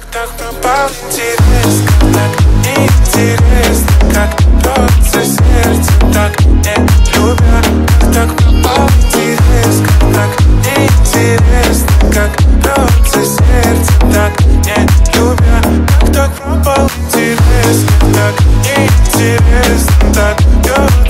Так пропал интерес, так неинтересно, как бьется сердце, так не любя. Так пропал интерес, так неинтересно, как бьется сердце, так не любя. Так пропал интерес, так неинтересно, так бьется.